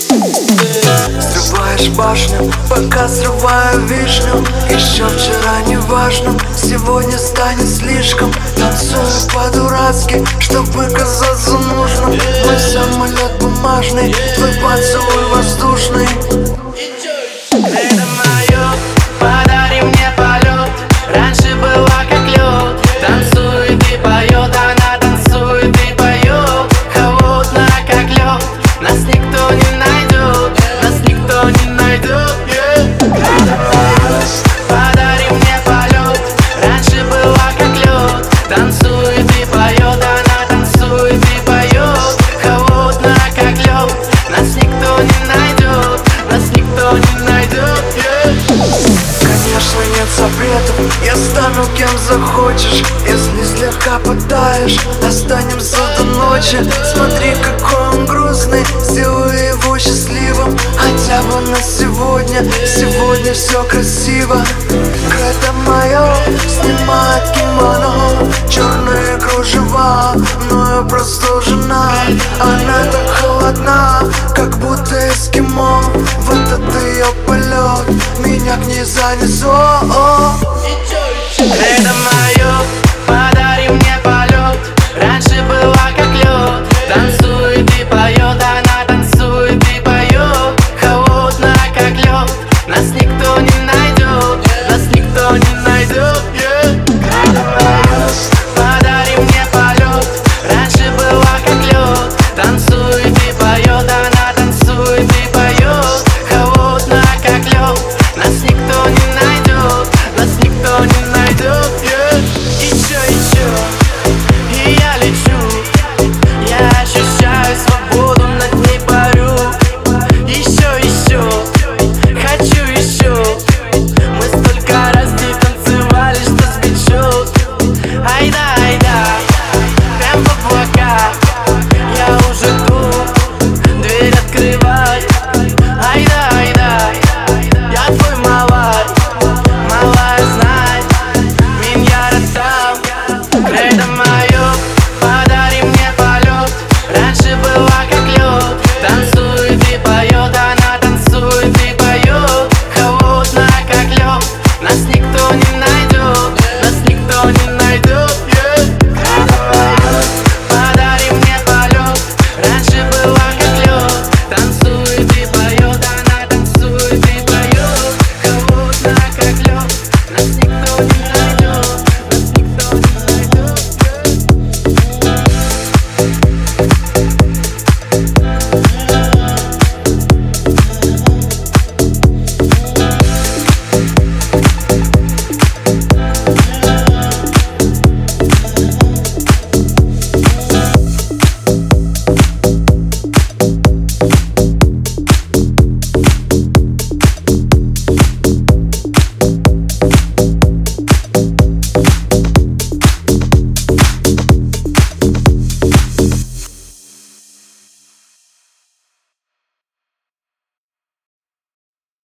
Срываешь башню, пока срываю вишню. Еще вчера неважно, сегодня станет слишком. Танцую по-дурацки, чтобы казаться нужным. Мой самолет бумажный, твой поцелуй воздушный. Это мое, подари мне полет. Раньше была как лед. Танцует и поет, она танцует и поет. Холодная как лед, нас никто не найдет. Нас никто не найдет. Это мое, подари мне полет. Раньше была как лед. Танцует и поет, она танцует и поет. Холодная как лед, нас никто не найдет. Нас никто не найдет. Конечно, нет запретов, я стану кем захочешь. Если слегка пытаешь, останемся до ночи. Смотри, какой он грустный, сделай его счастливым. Хотя бы на сегодня, сегодня все красиво. Это мое, снимает кимоно, черные кружева. Но я просто жена, она так холодна, как будто эскимо. В этот ее полет меня к ней занесло.